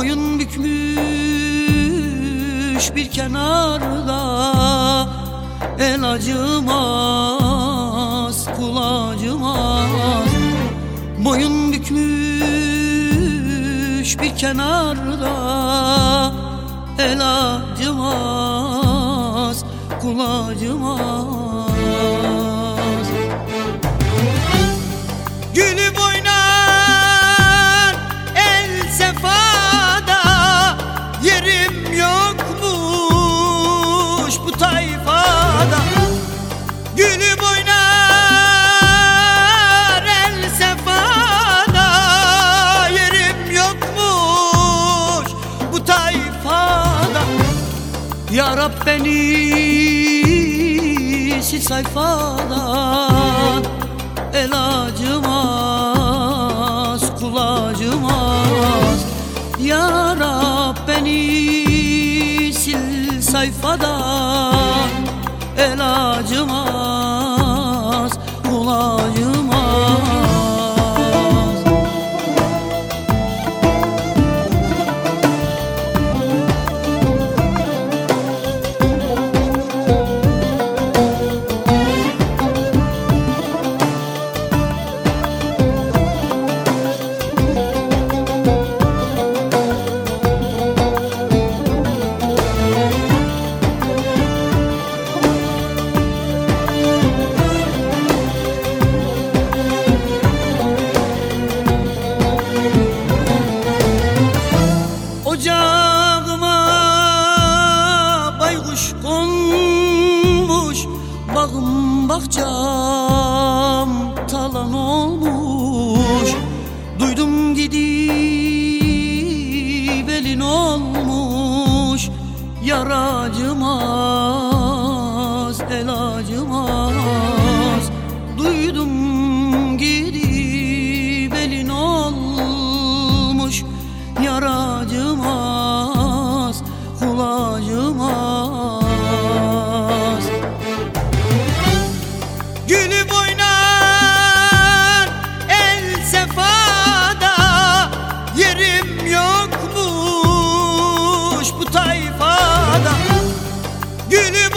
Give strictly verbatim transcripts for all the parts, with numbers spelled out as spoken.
Boyun bükmüş bir kenarda, el acımaz, kul acımaz. Boyun bükmüş bir kenarda, el acımaz, kul acımaz. Gülüp oynar el sefada, yerim yokmuş bu tayfada. Gülüp oynar el sefada, yerim yokmuş bu tayfada. Ya Rab beni sil sayfadan, el acımaz, kul acımaz. Ya Rab beni sil sayfadan, el acımaz, kul acımaz. Ocağıma baykuş konmuş, bağım bahçam talan olmuş. Duydum gidip elin olmuş, yar acımaz, el acımaz. Duydum gidip elin olmuş, yar acımaz, kul acımaz. Gülüp oynar el sefada, yerim yokmuş bu tayfada. Gülüp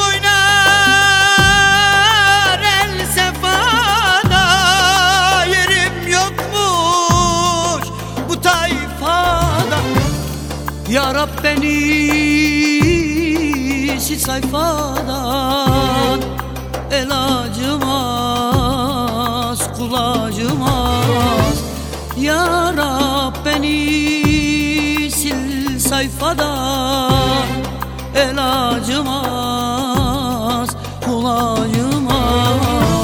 oynar el sefada, yerim yokmuş bu tayfada. Ya Rab beni sil sayfadan, el acımaz, kul acımaz. Ya Rab beni sil sayfadan, el acımaz, kul acımaz.